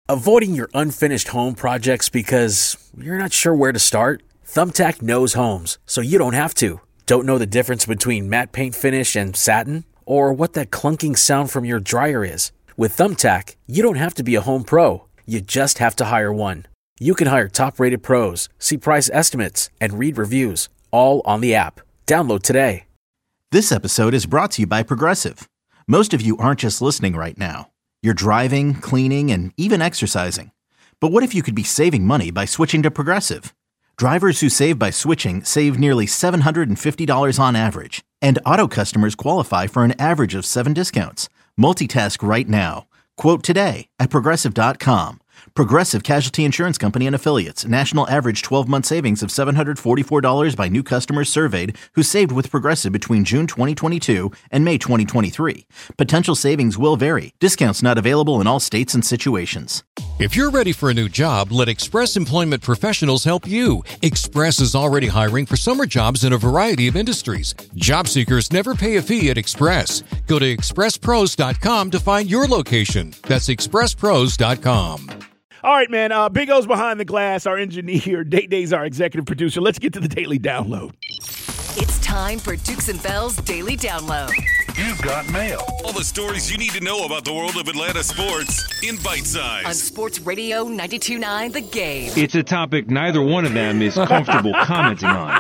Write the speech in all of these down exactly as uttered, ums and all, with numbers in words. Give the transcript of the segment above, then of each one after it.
Avoiding your unfinished home projects because you're not sure where to start? Thumbtack knows homes, so you don't have to. Don't know the difference between matte paint finish and satin? Or what that clunking sound from your dryer is? With Thumbtack, you don't have to be a home pro. You just have to hire one. You can hire top-rated pros, see price estimates, and read reviews, all on the app. Download today. This episode is brought to you by Progressive. Most of you aren't just listening right now. You're driving, cleaning, and even exercising. But what if you could be saving money by switching to Progressive? Drivers who save by switching save nearly seven hundred fifty dollars on average. And auto customers qualify for an average of seven discounts. Multitask right now. Quote today at Progressive dot com. Progressive Casualty Insurance Company and Affiliates. National average twelve-month savings of seven hundred forty-four dollars by new customers surveyed who saved with Progressive between June twenty twenty-two and May twenty twenty-three. Potential savings will vary. Discounts not available in all states and situations. If you're ready for a new job, let Express Employment Professionals help you. Express is already hiring for summer jobs in a variety of industries. Job seekers never pay a fee at Express. Go to express pros dot com to find your location. That's express pros dot com. All right, man. Uh, Big O's behind the glass. Our engineer, Day Day's our executive producer. Let's get to the Daily Download. It's time for Dukes and Bell's Daily Download. You've got mail. All the stories you need to know about the world of Atlanta sports in bite size. On Sports Radio ninety-two point nine The Game. It's a topic neither one of them is comfortable commenting on.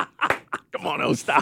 Come on, oh, stop.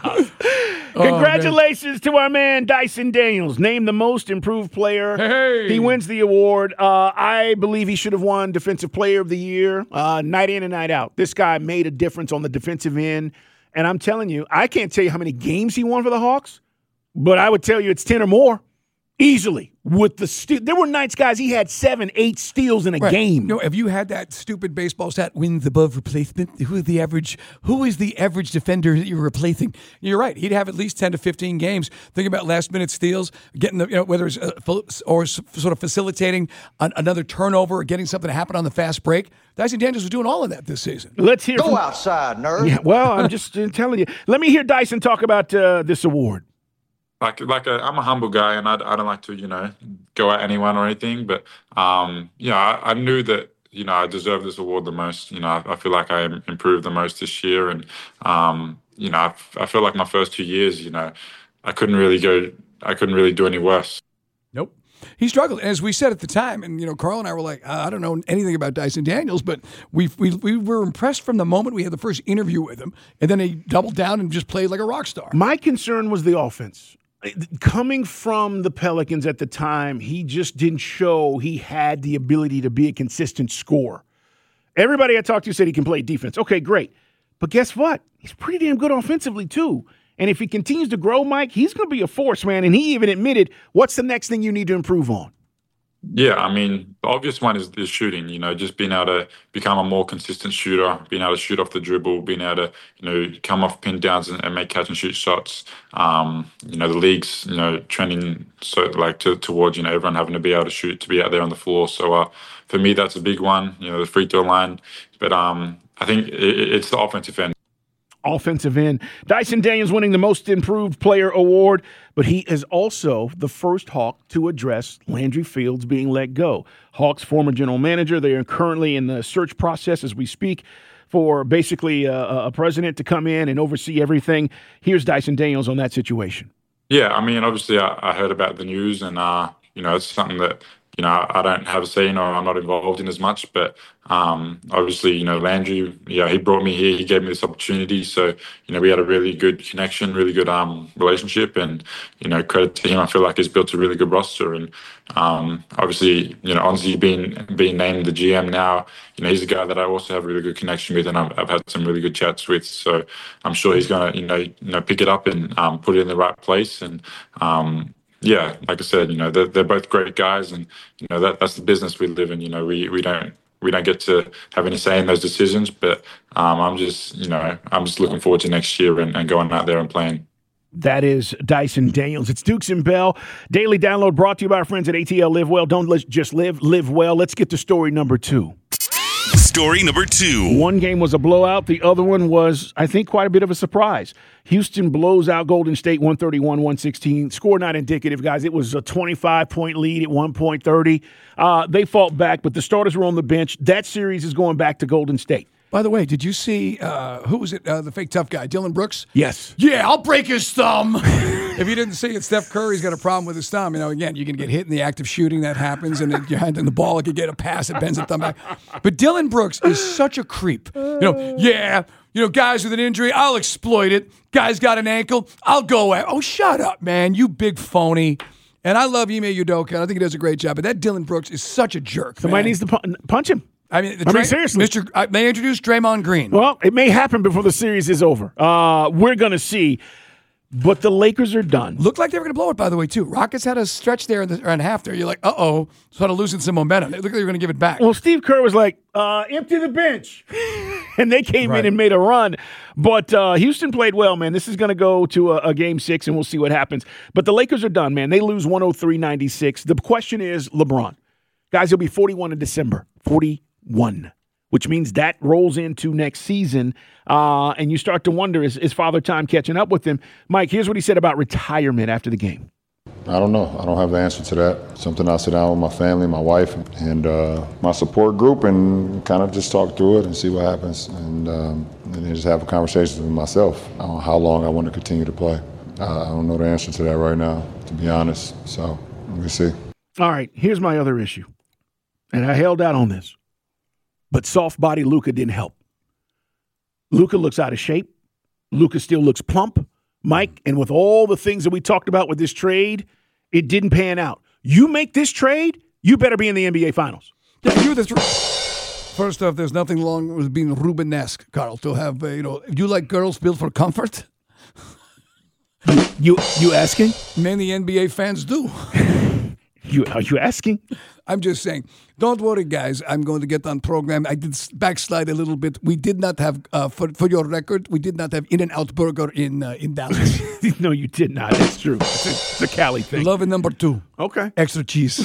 Congratulations oh, to our man Dyson Daniels, named the most improved player. Hey. He wins the award. Uh, I believe he should have won Defensive Player of the Year, uh, night in and night out. This guy made a difference on the defensive end. And I'm telling you, I can't tell you how many games he won for the Hawks, but I would tell you it's ten or more. Easily. With the ste- There were nights, guys, he had seven, eight steals in a right. game. You know, have you had that stupid baseball stat, wins above replacement? Who is the average Who is the average defender that you're replacing? You're right. He'd have at least ten to fifteen games. Think about last-minute steals, getting the, you know, whether it's uh, or sort of facilitating an, another turnover or getting something to happen on the fast break. Dyson Daniels was doing all of that this season. Let's hear Go from- outside, nerd. Yeah, well, I'm just uh, telling you. Let me hear Dyson talk about uh, this award. Like, like a, I'm a humble guy, and I, I don't like to, you know, go at anyone or anything. But, um, you know, I, I knew that, you know, I deserve this award the most. You know, I, I feel like I improved the most this year. And, um, you know, I, I feel like my first two years, you know, I couldn't really go, I couldn't really do any worse. Nope. He struggled. As we said at the time, and, you know, Carl and I were like, I don't know anything about Dyson Daniels, but we we we were impressed from the moment we had the first interview with him. And then he doubled down and just played like a rock star. My concern was the offense. Coming from the Pelicans at the time, he just didn't show he had the ability to be a consistent scorer. Everybody I talked to said he can play defense. Okay, great. But guess what? He's pretty damn good offensively, too. And if he continues to grow, Mike, he's going to be a force, man. And he even admitted, what's the next thing you need to improve on? Yeah, I mean, the obvious one is, is shooting, you know, just being able to become a more consistent shooter, being able to shoot off the dribble, being able to, you know, come off pin downs and, and make catch and shoot shots. Um, you know, the league's, you know, trending so like to, towards, you know, everyone having to be able to shoot, to be out there on the floor. So uh, for me, that's a big one, you know, the free throw line. But um, I think it, it's the offensive end. Offensive end. Dyson Daniels winning the Most Improved Player award, but he is also the first Hawk to address Landry Fields being let go. Hawks' former general manager, they are currently in the search process as we speak for basically a, a president to come in and oversee everything. Here's Dyson Daniels on that situation. Yeah, I mean, obviously I, I heard about the news and, uh, you know, it's something that, you know, I don't have a say in or I'm not involved in as much, but um, obviously, you know, Landry, yeah, he brought me here, he gave me this opportunity. So, you know, we had a really good connection, really good um, relationship and, you know, credit to him. I feel like he's built a really good roster and um, obviously, you know, honestly being, being named the G M now, you know, he's a guy that I also have a really good connection with and I've, I've had some really good chats with. So I'm sure he's going to, you know, you know, pick it up and um, put it in the right place and, um, yeah, like I said, you know, they're, they're both great guys and, you know, that that's the business we live in. You know, we, we don't we don't get to have any say in those decisions, but um, I'm just, you know, I'm just looking forward to next year and, and going out there and playing. That is Dyson Daniels. It's Dukes and Bell. Daily Download brought to you by our friends at A T L Live Well. Don't let's just live, live well. Let's get to story number two. story number two. One game was a blowout. The other one was, I think, quite a bit of a surprise. Houston blows out Golden State one thirty-one one sixteen. Score not indicative, guys. It was a twenty-five point lead at one point thirty. Uh, they fought back, but the starters were on the bench. That series is going back to Golden State. By the way, did you see, uh, who was it, uh, the fake tough guy, Dylan Brooks? Yes. Yeah, I'll break his thumb. If you didn't see it, Steph Curry's got a problem with his thumb. You know, again, you can get hit in the act of shooting. That happens. And then you're handing the ball, like you get a pass, it bends the thumb back. But Dylan Brooks is such a creep. You know, yeah, you know, guys with an injury, I'll exploit it. Guys got an ankle, I'll go at. Oh, shut up, man, you big phony. And I love Ime Udoka, and I think he does a great job. But that Dylan Brooks is such a jerk. Somebody man. needs to pu- punch him. I mean, the I Dray- mean, seriously. Mister Uh, they introduced Draymond Green. Well, it may happen before the series is over. Uh, we're going to see. But the Lakers are done. Looked like they were going to blow it, by the way, too. Rockets had a stretch there in the around half there. You're like, uh-oh, sort of losing some momentum. They looked like they were going to give it back. Well, Steve Kerr was like, uh, empty the bench. And they came Right. in and made a run. But uh, Houston played well, man. This is going to go to a, a game six, and we'll see what happens. But the Lakers are done, man. They lose one oh three ninety-six. The question is LeBron. Guys, he'll be forty-one in December. forty-one. Which means that rolls into next season, uh, and you start to wonder, is, is Father Time catching up with him? Mike, here's what he said about retirement after the game. I don't know. I don't have the answer to that. Something I'll sit down with my family, my wife, and uh, my support group and kind of just talk through it and see what happens. And, um, and then just have a conversation with myself on how long I want to continue to play. Uh, I don't know the answer to that right now, to be honest. So we'll see. All right, here's my other issue. And I held out on this. But soft body Luka didn't help. Luka looks out of shape. Luka still looks plump. Mike, and with all the things that we talked about with this trade, it didn't pan out. You make this trade, you better be in the N B A Finals. Yeah, you the tr- First off, there's nothing wrong with being Rubenesque, Carl, to have, uh, you know, you like girls built for comfort? You you asking? Many N B A fans do. You Are you asking? I'm just saying. Don't worry, guys. I'm going to get on program. I did backslide a little bit. We did not have, uh, for, for your record, we did not have In-N-Out Burger in uh, in Dallas. No, you did not. That's true. It's a, it's a Cali thing. Love it, number two. Okay. Extra cheese.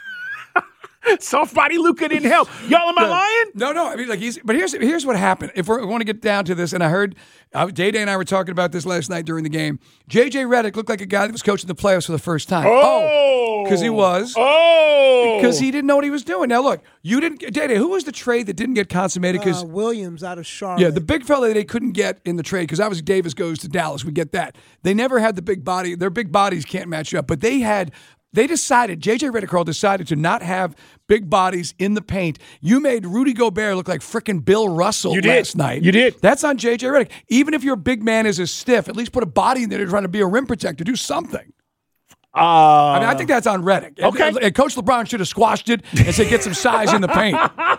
Soft body Luka didn't help. Y'all, am I no, lying? No, no. I mean, like he's. But here's here's what happened. If we're, we want to get down to this, and I heard uh, Day Day and I were talking about this last night during the game. J J Redick looked like a guy that was coaching the playoffs for the first time. Oh, because he was. Oh, because he didn't know what he was doing. Now look, you didn't. Day Day, who was the trade that didn't get consummated? Because uh, Williams out of Charlotte. Yeah, the big fella that they couldn't get in the trade because obviously Davis goes to Dallas. We get that. They never had the big body. Their big bodies can't match up, but they had. They decided, J J Redick decided to not have big bodies in the paint. You made Rudy Gobert look like frickin' Bill Russell you did. last night. You did. That's on J J Redick. Even if your big man is a stiff, at least put a body in there to try to be a rim protector. Do something. Uh, I mean, I think that's on Redick. Okay. And, and Coach LeBron should have squashed it and said, get some size in the paint.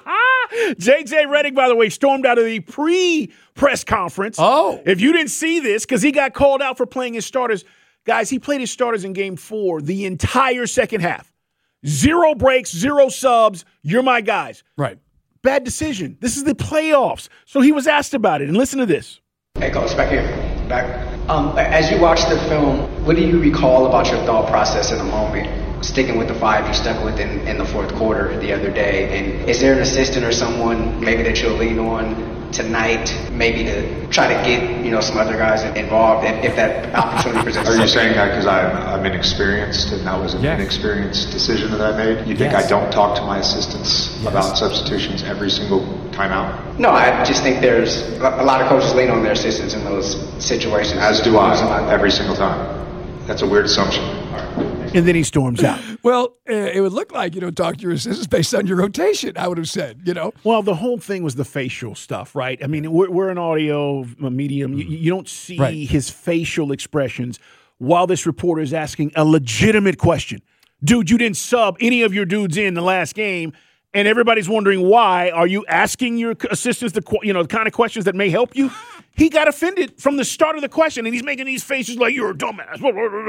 J J Redick, by the way, stormed out of the pre-press conference. Oh. If you didn't see this, because he got called out for playing his starters. Guys, he played his starters in game four the entire second half. Zero breaks, zero subs. You're my guys. Right. Bad decision. This is the playoffs. So he was asked about it. And listen to this. Hey, Coach, back here. Back. Um, as you watch the film, what do you recall about your thought process in the moment? Sticking with the five you stuck with in, in the fourth quarter the other day. And is there an assistant or someone maybe that you'll lean on tonight, maybe to try to get, you know, some other guys involved if, if that opportunity presents itself? Are you itself? saying that because I'm, I'm inexperienced and that was an yes. inexperienced decision that I made? You think yes. I don't talk to my assistants yes. about substitutions every single time out? No, I just think there's a lot of coaches lean on their assistants in those situations. As do I, every single time. That's a weird assumption. And then he storms out. Well, uh, it would look like you don't talk to your assistants based on your rotation, I would have said, you know. Well, the whole thing was the facial stuff, right? I mean, we're, we're an audio medium. You, you don't see Right. his facial expressions while this reporter is asking a legitimate question. Dude, you didn't sub any of your dudes in the last game, and everybody's wondering why. Are you asking your assistants the you know the kind of questions that may help you? He got offended from the start of the question, and he's making these faces like, you're a dumbass. Yeah.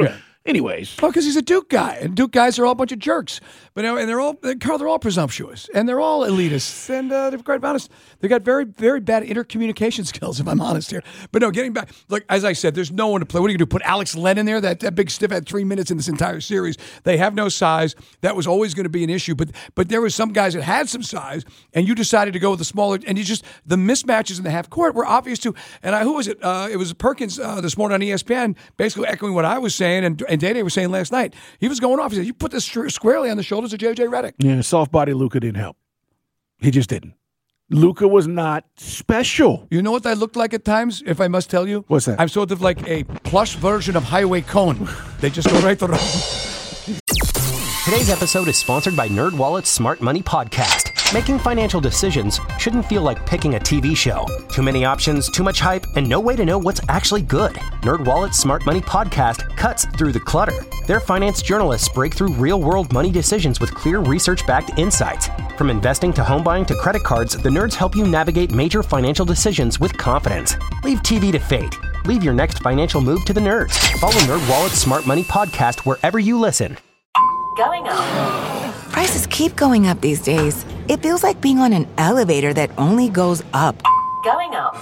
Anyways. Well, because he's a Duke guy, and Duke guys are all a bunch of jerks. But and they're all, Carl, they're all presumptuous, and they're all elitists, and uh, they're quite honest. They got very, very bad intercommunication skills, if I'm honest here. But no, getting back, like as I said, there's no one to play. What are you going to do? Put Alex Len in there? That, that big stiff had three minutes in this entire series. They have no size. That was always going to be an issue. But but there was some guys that had some size, and you decided to go with the smaller. And you just the mismatches in the half court were obvious too. And I, who was it? Uh, it was Perkins uh, this morning on E S P N, basically echoing what I was saying and and Day Day was saying last night. He was going off. He said, "You put this squarely on the shoulders of J J Redick." Yeah, soft body Luka didn't help. He just didn't. Luka was not special. You know what that looked like at times, if I must tell you? What's that? I'm sort of like a plush version of Highway Cone. They just go right through. Today's episode is sponsored by NerdWallet's Smart Money Podcast. Making financial decisions shouldn't feel like picking a T V show. Too many options, too much hype, and no way to know what's actually good. NerdWallet's Smart Money Podcast cuts through the clutter. Their finance journalists break through real-world money decisions with clear research-backed insights. From investing to home buying to credit cards, the nerds help you navigate major financial decisions with confidence. Leave T V to fate. Leave your next financial move to the nerds. Follow NerdWallet's Smart Money Podcast wherever you listen. Going up. Prices keep going up these days. It feels like being on an elevator that only goes up. Going up.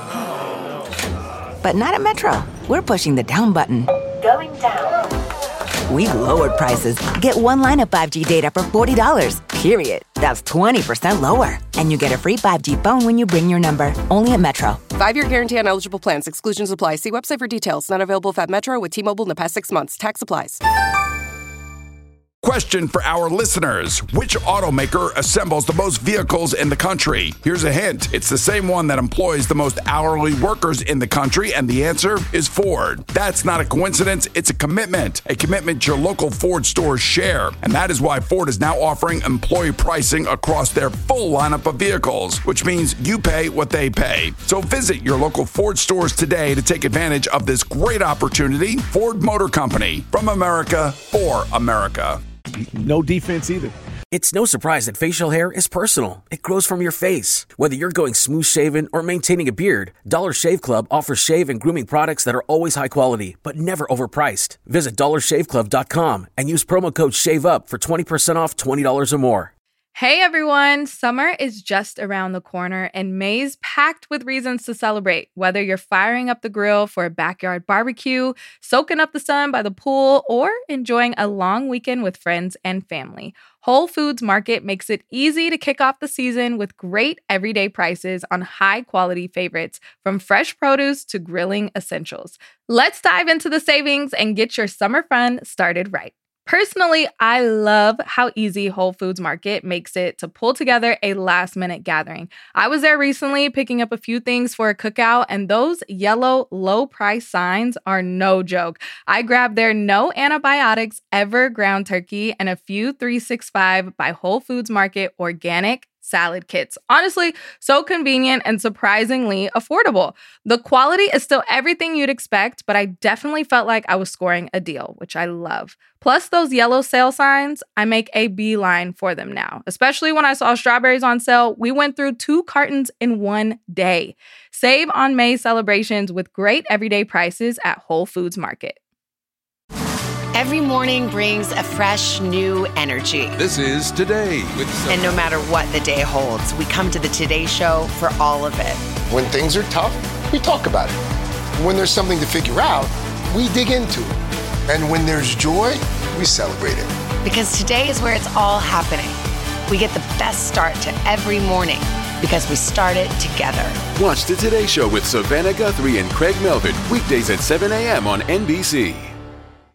But not at Metro. We're pushing the down button. Going down. We've lowered prices. Get one line of five G data for forty dollars, period. That's twenty percent lower. And you get a free five G phone when you bring your number. Only at Metro. Five-year guarantee on eligible plans. Exclusions apply. See website for details. Not available at Metro with T-Mobile in the past six months. Tax applies. Question for our listeners. Which automaker assembles the most vehicles in the country? Here's a hint. It's the same one that employs the most hourly workers in the country, and the answer is Ford. That's not a coincidence. It's a commitment. A commitment your local Ford stores share. And that is why Ford is now offering employee pricing across their full lineup of vehicles, which means you pay what they pay. So visit your local Ford stores today to take advantage of this great opportunity. Ford Motor Company. From America, for America. No defense either. It's no surprise that facial hair is personal. It grows from your face. Whether you're going smooth shaven or maintaining a beard, Dollar Shave Club offers shave and grooming products that are always high quality, but never overpriced. Visit dollar shave club dot com and use promo code SHAVEUP for twenty percent off twenty dollars or more. Hey everyone, summer is just around the corner and May's packed with reasons to celebrate. Whether you're firing up the grill for a backyard barbecue, soaking up the sun by the pool, or enjoying a long weekend with friends and family, Whole Foods Market makes it easy to kick off the season with great everyday prices on high-quality favorites, from fresh produce to grilling essentials. Let's dive into the savings and get your summer fun started right. Personally, I love how easy Whole Foods Market makes it to pull together a last-minute gathering. I was there recently picking up a few things for a cookout, and those yellow low-price signs are no joke. I grabbed their no antibiotics ever ground turkey and a few three sixty-five by Whole Foods Market organic salad kits. Honestly, so convenient and surprisingly affordable. The quality is still everything you'd expect, but I definitely felt like I was scoring a deal, which I love. Plus those yellow sale signs, I make a beeline for them now. Especially when I saw strawberries on sale, we went through two cartons in one day. Save on May celebrations with great everyday prices at Whole Foods Market. Every morning brings a fresh, new energy. This is Today with Sophie. And no matter what the day holds, we come to the Today Show for all of it. When things are tough, we talk about it. When there's something to figure out, we dig into it. And when there's joy, we celebrate it. Because today is where it's all happening. We get the best start to every morning because we start it together. Watch the Today Show with Savannah Guthrie and Craig Melvin, weekdays at seven a.m. on N B C.